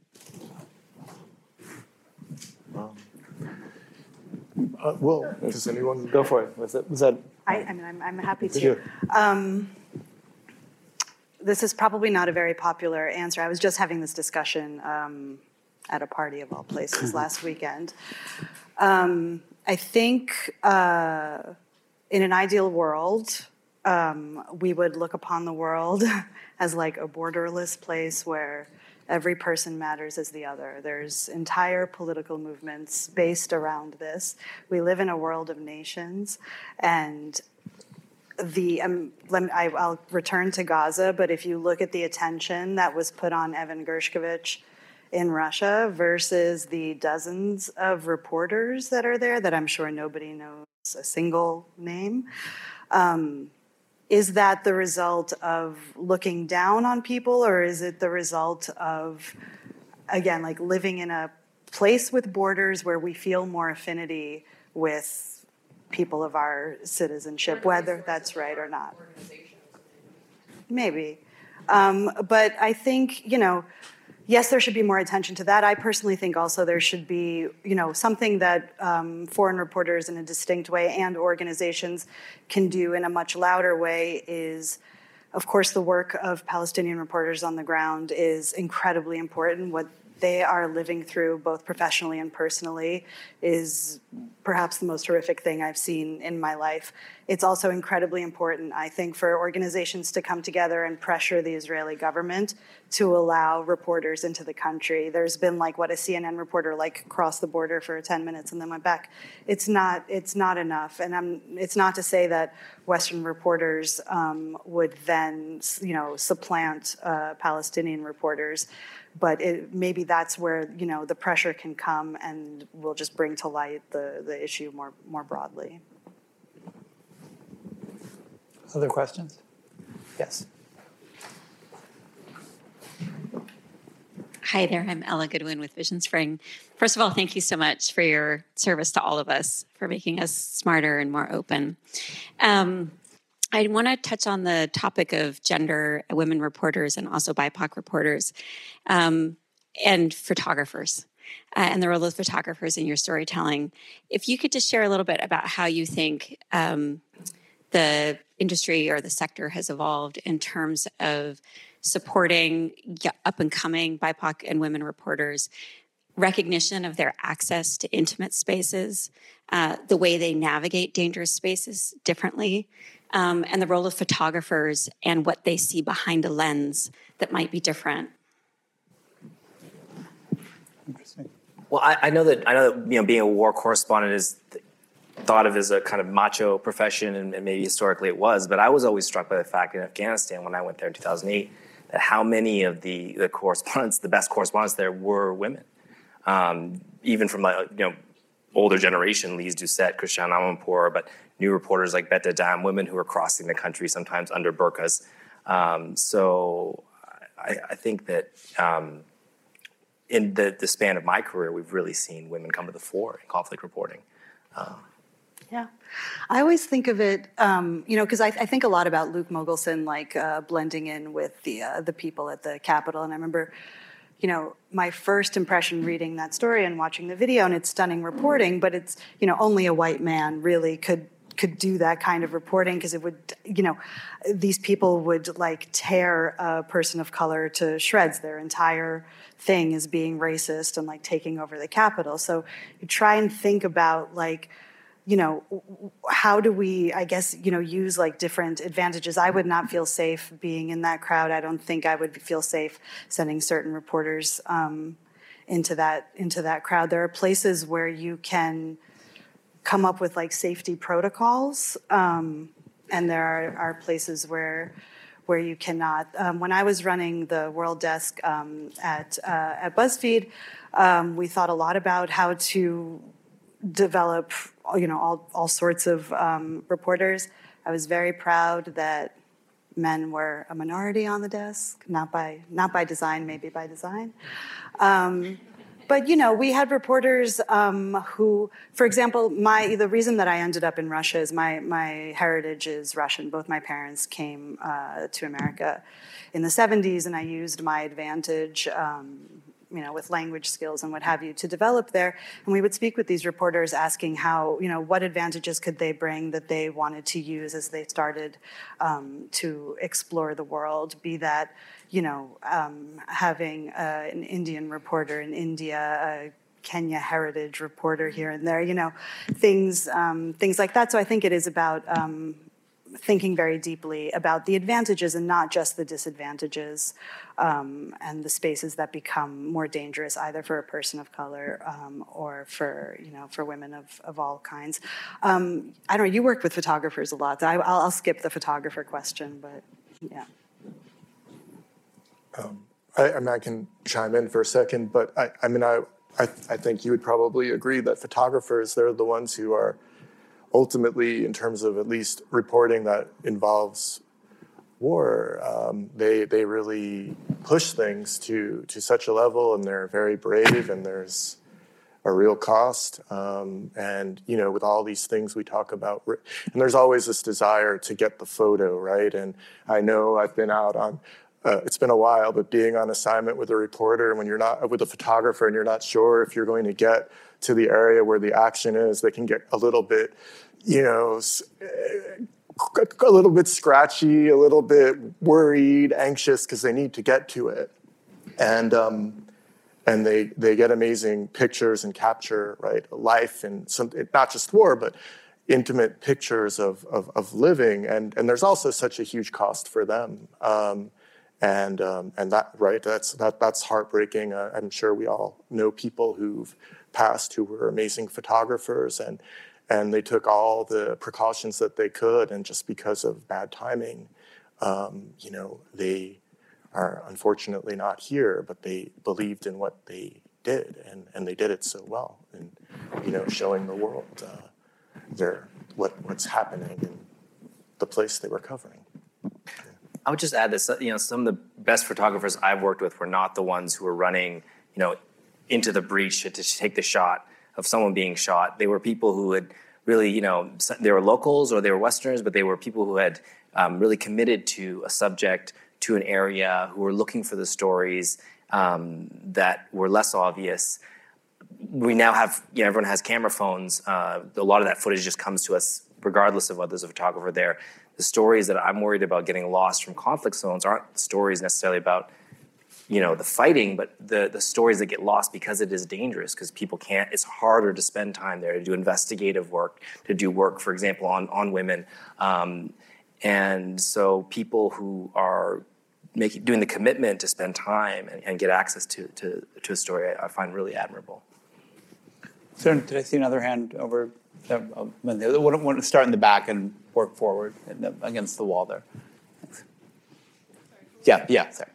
Speaker 4: Um, uh, well, does anyone
Speaker 1: Go for it. Was that? Was that
Speaker 3: I, I mean, I'm, I'm happy to.
Speaker 1: Sure.
Speaker 3: Um, this is probably not a very popular answer. I was just having this discussion um, at a party of all places last weekend. Um, I think uh, in an ideal world, um, we would look upon the world as like a borderless place where every person matters as the other. There's entire political movements based around this. We live in a world of nations, and the um, let me, I, I'll return to Gaza, but if you look at the attention that was put on Evan Gershkovich in Russia versus the dozens of reporters that are there, that I'm sure nobody knows a single name, um, is that the result of looking down on people, or is it the result of, again, like living in a place with borders where we feel more affinity with people of our citizenship, whether that's right or not? Maybe. Um, but I think, you know, yes, there should be more attention to that. I personally think also there should be, you know, something that um, foreign reporters in a distinct way and organizations can do in a much louder way is, of course, the work of Palestinian reporters on the ground is incredibly important. What they are living through, both professionally and personally, is perhaps the most horrific thing I've seen in my life. It's also incredibly important, I think, for organizations to come together and pressure the Israeli government to allow reporters into the country. There's been like what a C N N reporter like crossed the border for ten minutes and then went back. It's not. It's not enough, and I'm. It's not to say that Western reporters um, would then, you know, supplant uh, Palestinian reporters, but it, maybe that's where, you know, the pressure can come, and will just bring to light the the issue more more broadly.
Speaker 1: Other questions? Yes.
Speaker 7: Hi there, I'm Ella Goodwin with Vision Spring. First of all, thank you so much for your service to all of us, for making us smarter and more open. Um, I want to touch on the topic of gender, women reporters, and also B I P O C reporters, um, and photographers, uh, and the role of photographers in your storytelling. If you could just share a little bit about how you think um, the industry or the sector has evolved in terms of supporting up-and-coming B I P O C and women reporters, recognition of their access to intimate spaces, uh, the way they navigate dangerous spaces differently, um, and the role of photographers and what they see behind a lens that might be different.
Speaker 1: Interesting.
Speaker 2: Well, I, I know that I know that you know being a war correspondent is th- thought of as a kind of macho profession, and, and maybe historically it was. But I was always struck by the fact in Afghanistan when I went there in two thousand eight that how many of the the correspondents, the best correspondents there, were women. Um, even from like you know older generation, Lise Doucette, Christiane Amanpour, but new reporters like Bette Dam, women who are crossing the country sometimes under burqas. Um, so I, I think that um, in the, the span of my career, we've really seen women come to the fore in conflict reporting. Uh,
Speaker 3: Yeah. I always think of it, um, you know, because I, I think a lot about Luke Mogelson, like uh, blending in with the uh, the people at the Capitol. And I remember, you know, my first impression reading that story and watching the video, and it's stunning reporting, but it's, you know, only a white man really could could do that kind of reporting, because it would, you know, these people would like tear a person of color to shreds. Their entire thing is being racist and like taking over the Capitol. So you try and think about like, you know, how do we, I guess, you know, use like different advantages. I would not feel safe being in that crowd. I don't think I would feel safe sending certain reporters um, into that into that crowd. There are places where you can come up with like safety protocols, um, and there are, are places where where you cannot. Um, when I was running the World Desk um, at uh, at BuzzFeed, um, we thought a lot about how to develop, you know, all all sorts of um, reporters. I was very proud that men were a minority on the desk, not by not by design, maybe by design. Um, But, you know, we had reporters um, who, for example, my the reason that I ended up in Russia is my, my heritage is Russian. Both my parents came uh, to America in the seventies, and I used my advantage, um, you know, with language skills and what have you, to develop there. And we would speak with these reporters asking how, you know, what advantages could they bring that they wanted to use as they started um, to explore the world, be that, you know, um, having uh, an Indian reporter in India, a Kenya heritage reporter here and there, you know, things um, things like that. So I think it is about um, thinking very deeply about the advantages and not just the disadvantages, um, and the spaces that become more dangerous either for a person of color um, or for, you know, for women of, of all kinds. Um, I don't know, you work with photographers a lot. So I, I'll, I'll skip the photographer question, but yeah.
Speaker 4: Um, I, I mean, I can chime in for a second, but I, I mean, I, I, I think you would probably agree that photographers, they're the ones who are ultimately, in terms of at least reporting that involves war, um, they they really push things to to such a level, and they're very brave, and there's a real cost. Um, and, you know, with all these things we talk about, and there's always this desire to get the photo, right? And I know I've been out on Uh, it's been a while, but being on assignment with a reporter, and when you're not with a photographer and you're not sure if you're going to get to the area where the action is, they can get a little bit, you know, a little bit scratchy, a little bit worried, anxious, because they need to get to it. And um, and they they get amazing pictures and capture, right, life and some, not just war, but intimate pictures of of, of living, and and there's also such a huge cost for them, um, and um, and that right that's that that's heartbreaking. Uh, I'm sure we all know people who've passed who were amazing photographers, and and they took all the precautions that they could, and just because of bad timing, um, you know, they are unfortunately not here, but they believed in what they did, and, and they did it so well, and you know, showing the world uh, their what what's happening in the place they were covering.
Speaker 2: I would just add this, you know, some of the best photographers I've worked with were not the ones who were running, you know, into the breach to take the shot of someone being shot. They were people who had really, you know, they were locals or they were Westerners, but they were people who had um, really committed to a subject, to an area, who were looking for the stories um, that were less obvious. We now have, you know, everyone has camera phones. Uh, a lot of that footage just comes to us regardless of whether there's a photographer there. The stories that I'm worried about getting lost from conflict zones aren't stories necessarily about, you know, the fighting, but the, the stories that get lost because it is dangerous, because people can't, it's harder to spend time there, to do investigative work, to do work, for example, on, on women. Um, and so people who are making, doing the commitment to spend time and, and get access to, to, to a story, I, I find really admirable.
Speaker 1: So did I see another hand over there? I want to start in the back and work forward in the, against the wall there. Thanks. Yeah, yeah, sorry.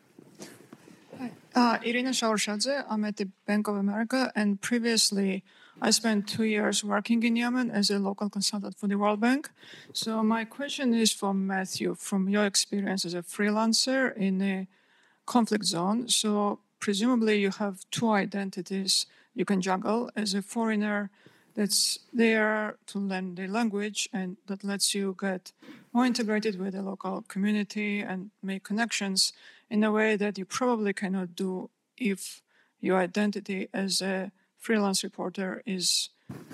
Speaker 8: Hi, uh, Irina Shaurshadze. I'm at the Bank of America, and previously I spent two years working in Yemen as a local consultant for the World Bank. So my question is for Matthew, from your experience as a freelancer in a conflict zone. So presumably you have two identities you can juggle as a foreigner that's there to learn the language and that lets you get more integrated with the local community and make connections in a way that you probably cannot do if your identity as a freelance reporter is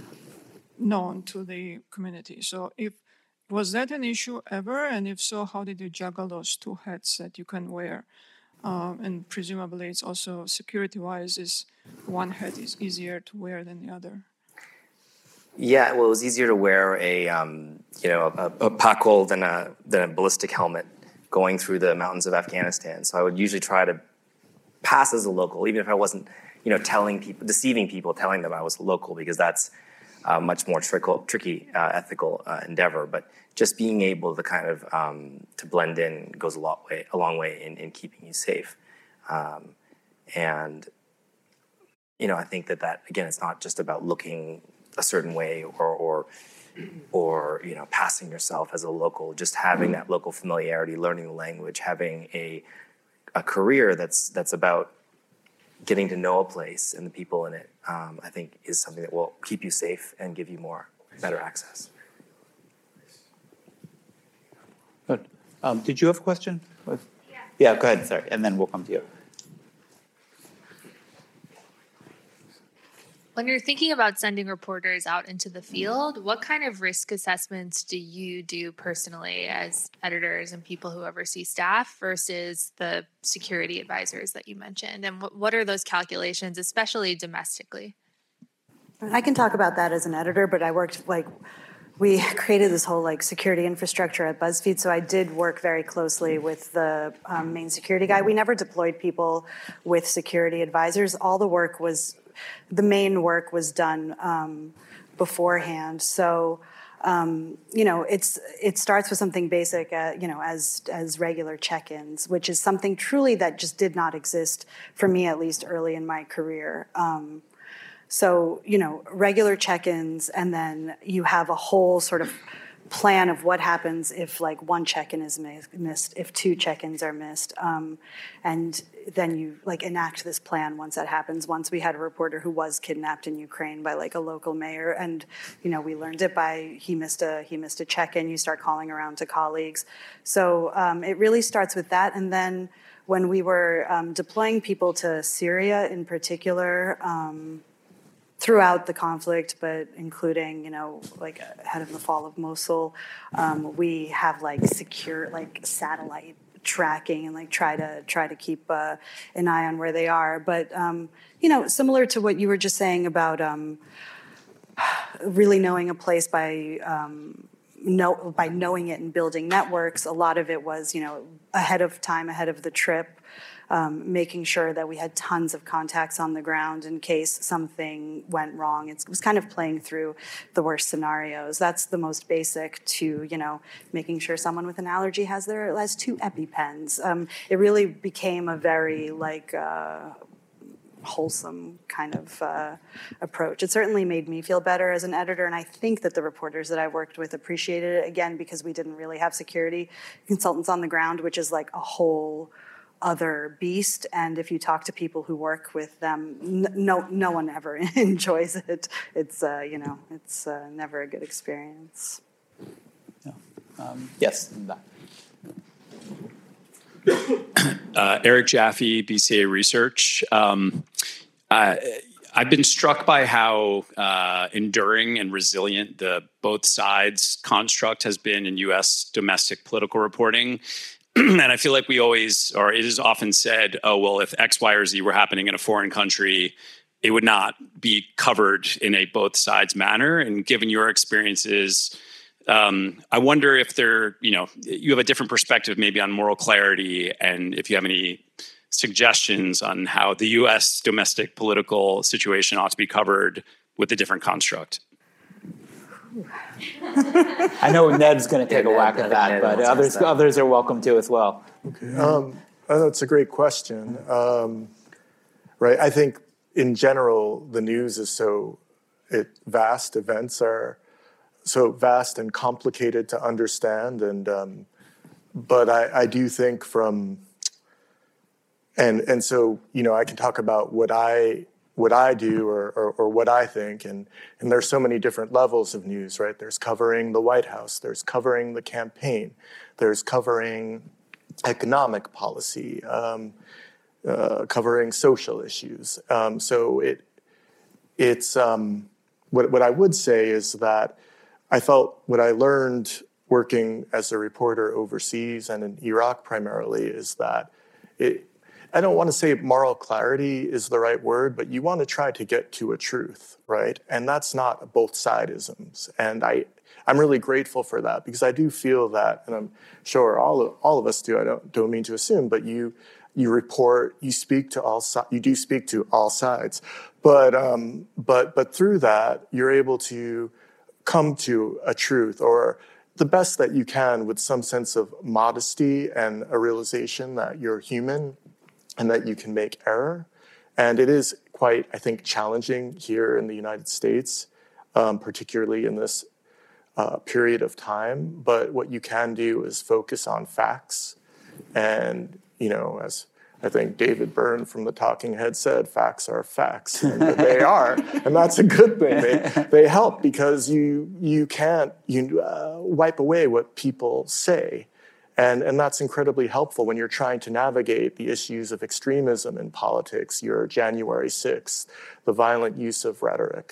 Speaker 8: known to the community. So if was that an issue ever? And if so, how did you juggle those two hats that you can wear? Um, and presumably it's also security-wise, is one hat is easier to wear than the other.
Speaker 2: Yeah, well, it was easier to wear a, um, you know, a, a pakol than a than a ballistic helmet going through the mountains of Afghanistan. So I would usually try to pass as a local, even if I wasn't, you know, telling people, deceiving people, telling them I was local, because that's a much more trickle, tricky uh, ethical uh, endeavor. But just being able to kind of um, to blend in goes a lot way, a long way in, in keeping you safe. Um, and you know, I think that that again, it's not just about looking a certain way or, or, or you know, passing yourself as a local. Just having that local familiarity, learning the language, having a a career that's that's about getting to know a place and the people in it. Um, I think is something that will keep you safe and give you more better access.
Speaker 1: Good. Um, did you have a question? Yeah. Yeah. Go ahead. Sorry, and then we'll come to you.
Speaker 9: When you're thinking about sending reporters out into the field, what kind of risk assessments do you do personally as editors and people who oversee staff versus the security advisors that you mentioned? And what are those calculations, especially domestically?
Speaker 3: I can talk about that as an editor, but I worked like, we created this whole like security infrastructure at BuzzFeed, so I did work very closely with the um, main security guy. We never deployed people with security advisors. All the work was The main work was done um, beforehand. So, um, you know, it's it starts with something basic, uh, you know, as as regular check-ins, which is something truly that just did not exist for me, at least early in my career. Um, so, you know, regular check-ins, and then you have a whole sort of plan of what happens if like one check-in is missed, if two check-ins are missed, um, and then you like enact this plan once that happens. Once we had a reporter who was kidnapped in Ukraine by like a local mayor, and you know we learned it by he missed a he missed a check-in. You start calling around to colleagues, so um, it really starts with that. And then when we were um, deploying people to Syria in particular. Um, Throughout the conflict, but including, you know, like ahead of the fall of Mosul, um, we have like secure, like satellite tracking and like try to try to keep uh, an eye on where they are. But um, you know, similar to what you were just saying about um, really knowing a place by um, know, by knowing it and building networks. A lot of it was, you know, ahead of time, ahead of the trip. Um, making sure that we had tons of contacts on the ground in case something went wrong. It's, it was kind of playing through the worst scenarios. That's the most basic to, you know, making sure someone with an allergy has their has two EpiPens. Um, it really became a very like uh, wholesome kind of uh, approach. It certainly made me feel better as an editor, and I think that the reporters that I worked with appreciated it, again, because we didn't really have security consultants on the ground, which is like a whole other beast. And if you talk to people who work with them, no no one ever enjoys it. It's uh, you know, it's uh, never a good experience.
Speaker 1: Yeah. Um, yes.
Speaker 10: uh, Eric Jaffe, B C A Research. Um, uh, I've been struck by how uh, enduring and resilient the both sides construct has been in U S domestic political reporting. And I feel like we always, or it is often said, oh, well, if X, Y, or Z were happening in a foreign country, it would not be covered in a both sides manner. And given your experiences, um, I wonder if there, you know, you have a different perspective maybe on moral clarity, and if you have any suggestions on how the U S domestic political situation ought to be covered with a different construct.
Speaker 1: I know Ned's going to take
Speaker 2: Yeah,
Speaker 1: a whack
Speaker 2: Ned,
Speaker 1: at that,
Speaker 2: Ned
Speaker 1: but
Speaker 2: wants to
Speaker 1: others
Speaker 2: ask that.
Speaker 1: others are welcome to as well.
Speaker 4: Okay. Um, I know it's a great question. Um, right. I think in general, the news is so it, vast. Events are so vast and complicated to understand. And um, but I, I do think from and and so you know I can talk about what I. what I do or, or, or what I think. And, and there's so many different levels of news, right? There's covering the White House, there's covering the campaign, there's covering economic policy, um, uh, covering social issues. Um, so it it's, um, what, what I would say is that I felt what I learned working as a reporter overseas and in Iraq primarily is that it, I don't want to say moral clarity is the right word, but you want to try to get to a truth, right? And that's not both sidisms. And I, I'm really grateful for that because I do feel that, and I'm sure all of, all of us do. I don't don't mean to assume, but you you report, you speak to all si- you do speak to all sides, but um, but but through that you're able to come to a truth or the best that you can with some sense of modesty and a realization that you're human and that you can make error. And it is quite, I think, challenging here in the United States, um, particularly in this uh, period of time. But what you can do is focus on facts. And, you know, as I think David Byrne from the Talking Heads said, facts are facts. And they are. And that's a good thing. They, they help because you, you can't you, uh, wipe away what people say. And, and that's incredibly helpful when you're trying to navigate the issues of extremism in politics, your January sixth, the violent use of rhetoric.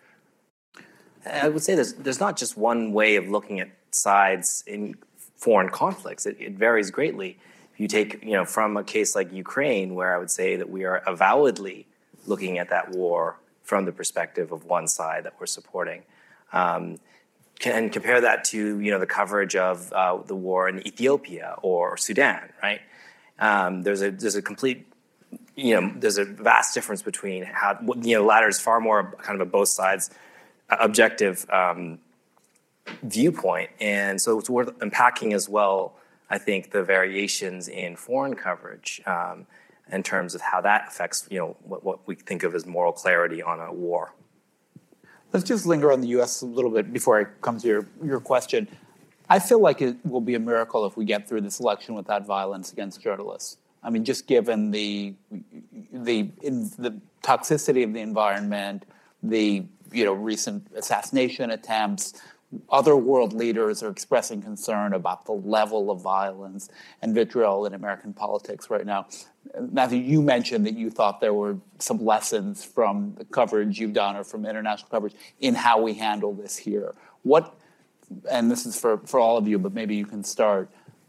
Speaker 2: I would say there's there's not just one way of looking at sides in foreign conflicts. It, it varies greatly. If you take, you know, from a case like Ukraine, where I would say that we are avowedly looking at that war from the perspective of one side that we're supporting. Um, And compare that to, you know, the coverage of uh, the war in Ethiopia or Sudan, right? Um, there's a there's a complete, you know, there's a vast difference between how, you know, the latter is far more kind of a both sides uh, objective um, viewpoint, and so it's worth unpacking as well. I think the variations in foreign coverage um, in terms of how that affects, you know, what, what we think of as moral clarity on a war.
Speaker 1: Let's just linger on the U S a little bit before I come to your, your question. I feel like it will be a miracle if we get through this election without violence against journalists. I mean, just given the the in, the toxicity of the environment, the you know recent assassination attempts, other world leaders are expressing concern about the level of violence and vitriol in American politics right now. Matthew, you mentioned that you thought there were some lessons from the coverage you've done or from international coverage in how we handle this here. What, and this is for, for all of you, but maybe you can start,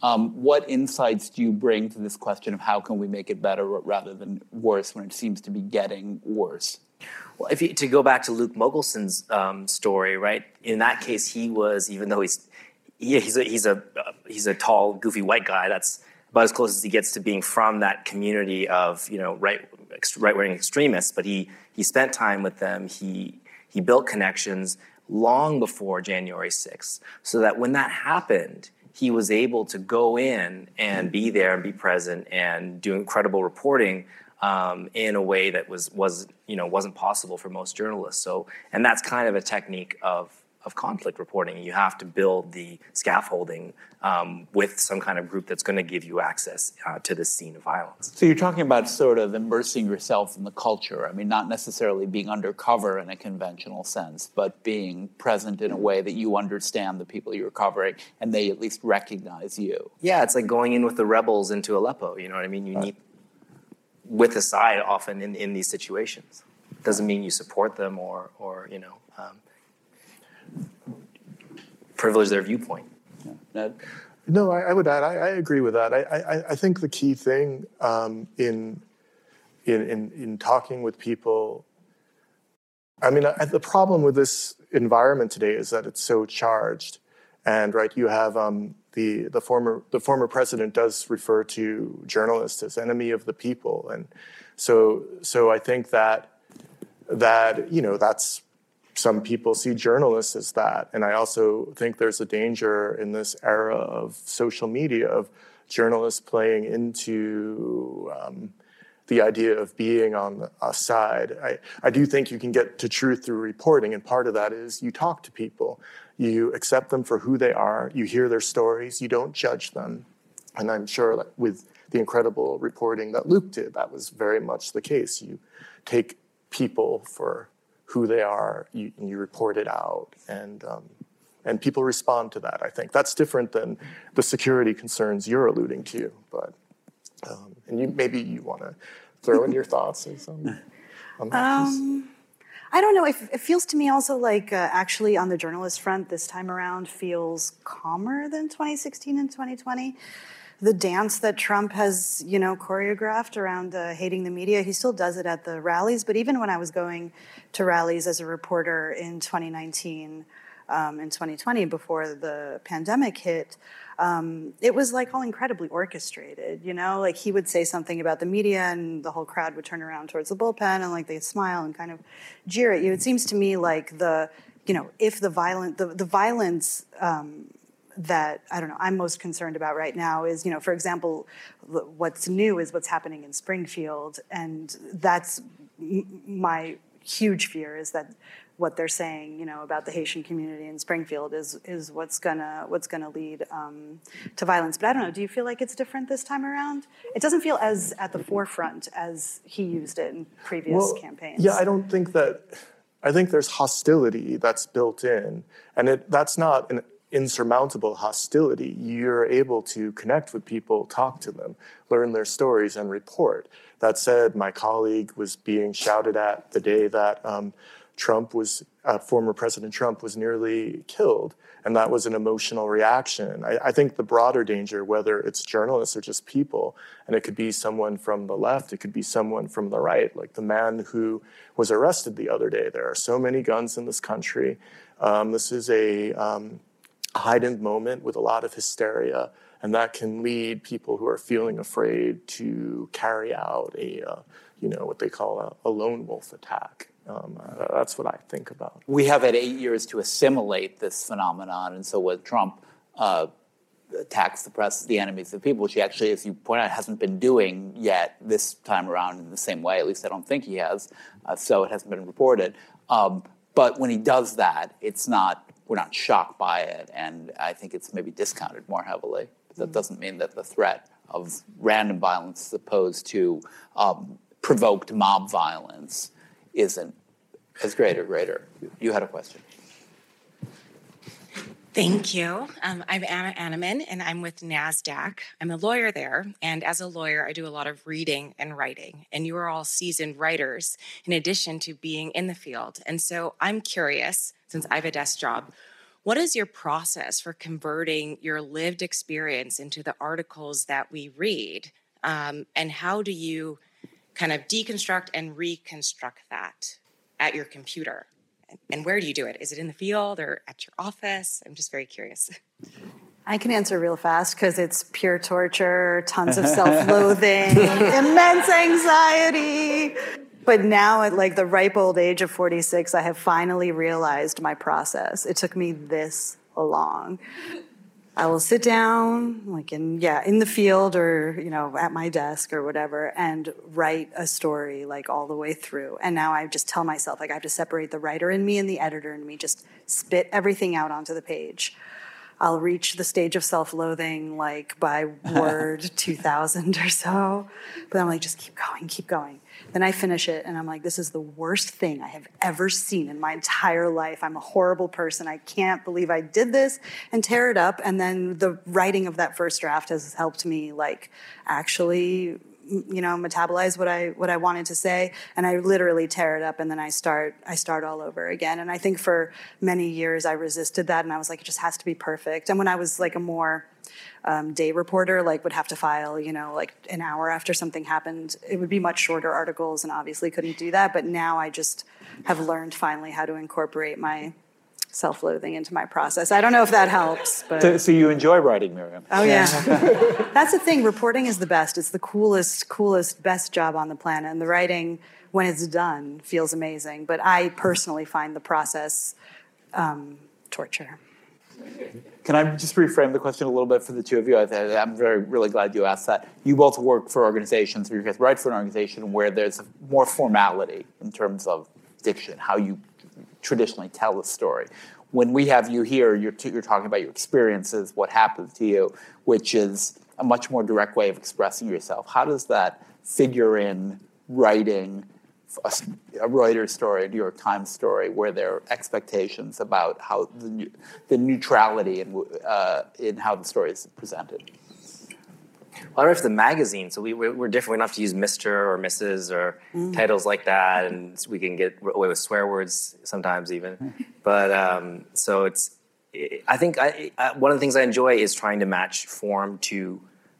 Speaker 1: Um, what insights do you bring to this question of how can we make it better rather than worse when it seems to be getting worse?
Speaker 2: Well, if you, to go back to Luke Mogelson's um, story, right? In that case, he was, even though he's he, he's a, he's a uh, he's a tall, goofy white guy. That's about as close as he gets to being from that community of, you know, right right wing extremists. But he he spent time with them. He he built connections long before January sixth, so that when that happened, he was able to go in and be there and be present and do incredible reporting um, in a way that was was you know wasn't possible for most journalists. So, and that's kind of a technique of of conflict reporting. You have to build the scaffolding um, with some kind of group that's going to give you access uh, to this scene of violence.
Speaker 1: So you're talking about sort of immersing yourself in the culture. I mean, not necessarily being undercover in a conventional sense, but being present in a way that you understand the people you're covering and they at least recognize you.
Speaker 2: Yeah, it's like going in with the rebels into Aleppo. You know what I mean? You need with the side often in, in these situations. Doesn't mean you support them or, or you know, um, privilege their viewpoint.
Speaker 1: Yeah.
Speaker 4: No, I, I would add, I, I agree with that. I, I, I think the key thing um, in, in, in, in talking with people, I mean, I, the problem with this environment today is that it's so charged. And right, you have um, the the former the former president does refer to journalists as enemy of the people, and so so I think that that you know that's some people see journalists as that, and I also think there's a danger in this era of social media of journalists playing into um, the idea of being on a side. I, I do think you can get to truth through reporting, and part of that is you talk to people. You accept them for who they are. You hear their stories. You don't judge them. And I'm sure that with the incredible reporting that Luke did, that was very much the case. You take people for who they are, you, and you report it out. And um, and people respond to that, I think. That's different than the security concerns you're alluding to. But um, and you maybe you want to throw in your thoughts on, some, on that piece.
Speaker 3: Um, I don't know. It, it feels to me also like uh, actually on the journalist front this time around feels calmer than twenty sixteen and twenty twenty. The dance that Trump has, you know, choreographed around uh, hating the media, he still does it at the rallies. But even when I was going to rallies as a reporter in twenty nineteen um, and twenty twenty before the pandemic hit, Um, it was like all incredibly orchestrated, you know, like he would say something about the media and the whole crowd would turn around towards the bullpen and like they'd smile and kind of jeer at you. It seems to me like the, you know, if the violent, the, the violence um, that, I don't know, I'm most concerned about right now is, you know, for example, what's new is what's happening in Springfield. And that's my huge fear is that what they're saying, you know, about the Haitian community in Springfield is is what's gonna what's gonna lead um, to violence. But I don't know. Do you feel like it's different this time around? It doesn't feel as at the forefront as he used it in previous
Speaker 4: well,
Speaker 3: campaigns.
Speaker 4: Yeah, I don't think that. I think there's hostility that's built in, and it that's not an insurmountable hostility. You're able to connect with people, talk to them, learn their stories, and report. That said, my colleague was being shouted at the day that. Um, Trump was, uh, former President Trump was nearly killed, and that was an emotional reaction. I, I think the broader danger, whether it's journalists or just people, and it could be someone from the left, it could be someone from the right, like the man who was arrested the other day. There are so many guns in this country. Um, this is a um, heightened moment with a lot of hysteria, and that can lead people who are feeling afraid to carry out a, uh, you know, what they call a, a lone wolf attack. Um, uh, that's what I think about.
Speaker 1: We have had eight years to assimilate this phenomenon, and so when Trump uh, attacks the press as the enemies of the people, which he actually, as you point out, hasn't been doing yet this time around in the same way, at least I don't think he has, uh, so it hasn't been reported. Um, but when he does that, it's not, we're not shocked by it, and I think it's maybe discounted more heavily. But that doesn't mean that the threat of random violence as opposed to um, provoked mob violence isn't as great or greater. You had a question.
Speaker 11: Thank you. Um, I'm Anna Anneman, and I'm with NASDAQ. I'm a lawyer there, and as a lawyer, I do a lot of reading and writing, and you are all seasoned writers in addition to being in the field. And so I'm curious, since I have a desk job, What is your process for converting your lived experience into the articles that we read? Um, and how do you kind of deconstruct and reconstruct that at your computer? And where do you do it? Is it in the field or at your office? I'm just very curious.
Speaker 3: I can answer real fast because it's pure torture, tons of self-loathing, immense anxiety. But now at like the ripe old age of forty-six, I have finally realized my process. It took me this long. I will sit down, like in, yeah, in the field or, you know, at my desk or whatever, and write a story like all the way through. And now I just tell myself, like, I have to separate the writer in me and the editor in me, just spit everything out onto the page. I'll reach the stage of self-loathing like by word two thousand or so. But I'm like, just keep going, keep going. Then I finish it and I'm like, this is the worst thing I have ever seen in my entire life. I'm a horrible person. I can't believe I did this, and tear it up. And then the writing of that first draft has helped me like actually, you know, metabolize what I what I wanted to say, and I literally tear it up, and then I start I start all over again. And I think for many years I resisted that, and I was like, it just has to be perfect. And when I was like a more um, day reporter, like would have to file, you know, like an hour after something happened, it would be much shorter articles, and obviously couldn't do that. But now I just have learned finally how to incorporate my self-loathing into my process. I don't know if that helps, but
Speaker 1: So, so you enjoy writing, Miriam?
Speaker 3: oh yeah, that's the thing. Reporting is the best. It's the coolest, coolest, best job on the planet. And the writing, when it's done, feels amazing. But I personally find the process um, torture.
Speaker 1: Can I just reframe the question a little bit for the two of you? I, I'm very, really glad you asked that. You both work for organizations, or you guys write for an organization where there's more formality in terms of diction, how you traditionally tell a story. When we have you here, you're, t- you're talking about your experiences, what happened to you, which is a much more direct way of expressing yourself. How does that figure in writing a, a Reuters story, a New York Times story, where there are expectations about how the, the neutrality in, uh, in how the story is presented?
Speaker 2: Well, I write for the magazine, so we, we're, we're different. We don't have to use Mister or Missus or mm. titles like that, and we can get away with swear words sometimes even. But um, so it's, I think I, I, one of the things I enjoy is trying to match form to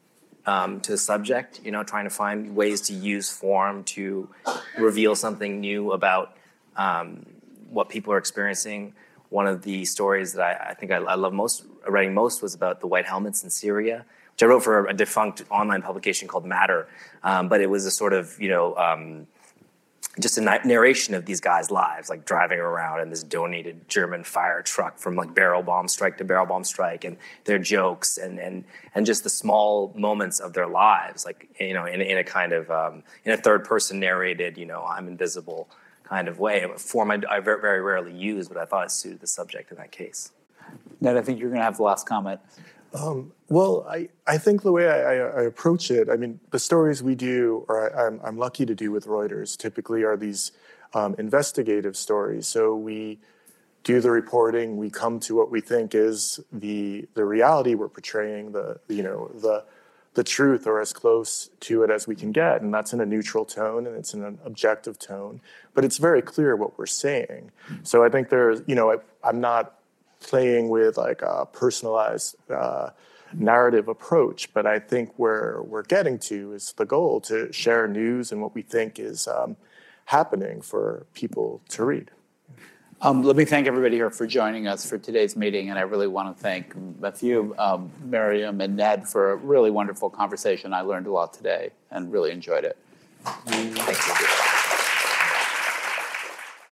Speaker 2: um, to the subject. You know, trying to find ways to use form to reveal something new about um, what people are experiencing. One of the stories that I, I think I, I love most, writing most, was about the white helmets in Syria, which I wrote for a defunct online publication called Matter. Um, but it was a sort of, you know, um, just a narration of these guys' lives, like driving around in this donated German fire truck from like barrel bomb strike to barrel bomb strike, and their jokes and and and just the small moments of their lives, like, you know, in, in a kind of, um, in a third person narrated, you know, I'm invisible kind of way. A form I, I very, very rarely use, but I thought it suited the subject in that case.
Speaker 1: Ned, I think you're going to have the last comment.
Speaker 4: Um, well, I, I think the way I, I, I approach it, I mean, the stories we do, or I, I'm, I'm lucky to do with Reuters, typically are these um, investigative stories. So we do the reporting, we come to what we think is the the reality we're portraying, the you know the the truth, or as close to it as we can get, and that's in a neutral tone and it's in an objective tone. But it's very clear what we're saying. So I think there's, you know, I, I'm not playing with like a personalized uh, narrative approach, but I think where we're getting to is the goal to share news and what we think is um, happening for people to read.
Speaker 1: Um, let me thank everybody here for joining us for today's meeting, and I really want to thank Matthew, um, Miriam, and Ned for a really wonderful conversation. I learned a lot today and really enjoyed it.
Speaker 2: Thank you.